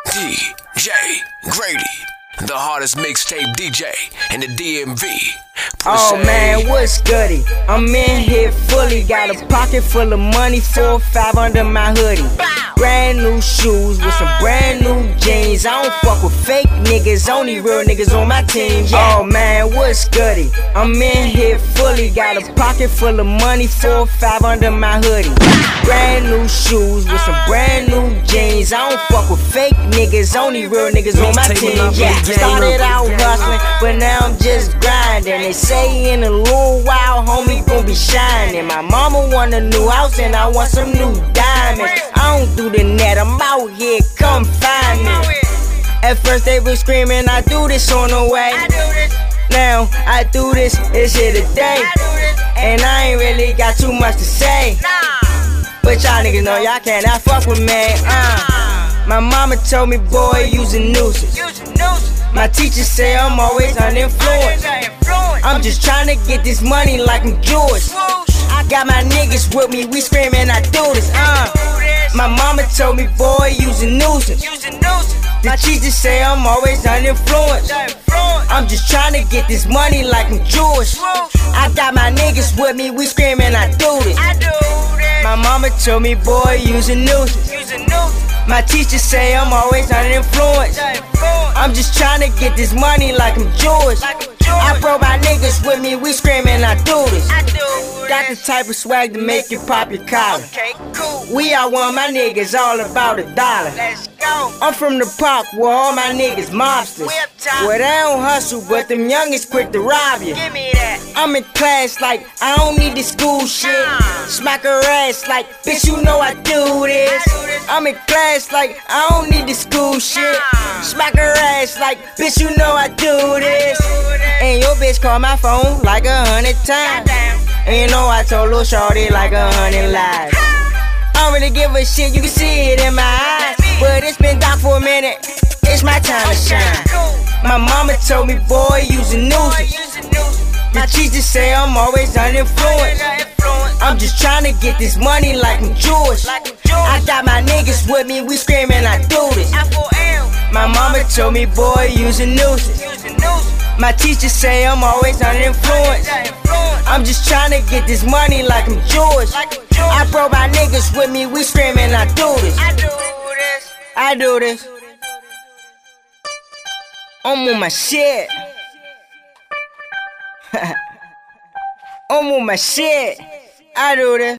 DJ Grady, the hardest mixtape DJ in the DMV. Oh man, what's goody? I'm in here fully, got a pocket full of money, 4 or 5 under my hoodie. Brand new shoes with some brand new jeans. I don't fuck with fake niggas, only real niggas on my team. Oh man, what's goody? I'm in here fully, got a pocket full of money, 4 or 5 under my hoodie. Brand new shoes with some brand new jeans. I don't fuck with fake niggas, only real niggas on my team. Started out hustling, but now I'm just grinding. They say in a little while, homie gon' be shining. My mama want a new house and I want some new diamonds. I don't do the net, I'm out here, come find me. At first they was screaming, I do this on the way. Now I do this, it's here today. And I ain't really got too much to say, but y'all niggas know y'all cannot fuck with me. My mama told me, boy, use a nuisance. My teacher say I'm always uninfluenced. I'm just tryna get this money like I'm Jewish. I got my niggas with me, we screaming, I do this. My mama told me, boy, use a nuisance. The teacher say I'm always uninfluenced. I'm just tryna get this money like I'm Jewish. I got my niggas with me, we screaming, I do this. My mama told me, boy, use a nuisance. My teacher say I'm always uninfluenced. I'm just tryna get this money like I'm Jewish. I brought my niggas with me, we screaming, I do this. Got the type of swag to make you pop your collar. We are one, my niggas all about $1. I'm from the park where all my niggas mobsters, where they don't hustle, but them youngins quick to rob you. I'm in class like I don't need this school shit. Smack her ass like, bitch, you know I do this. I'm in class like I don't need this school shit. Smack her ass like, bitch, you know I do this. And your bitch call my phone like 100 times. And you know I told Lil Shorty like 100 lies. I don't really give a shit, you can see it in my eyes. But it's been dark for a minute, it's my time to shine. My mama told me, boy, use a nuisance. My teacher say I'm always uninfluenced. I'm just tryna get this money like I'm Jewish. I got my niggas with me, we screaming, I do this. My mama told me, boy, use a nuisance. My teacher say I'm always uninfluenced. I'm just tryna get this money like I'm Jewish. I brought my niggas with me, we screaming, I do this. I do this. I'm on my shit. I'm on my shit. I do this.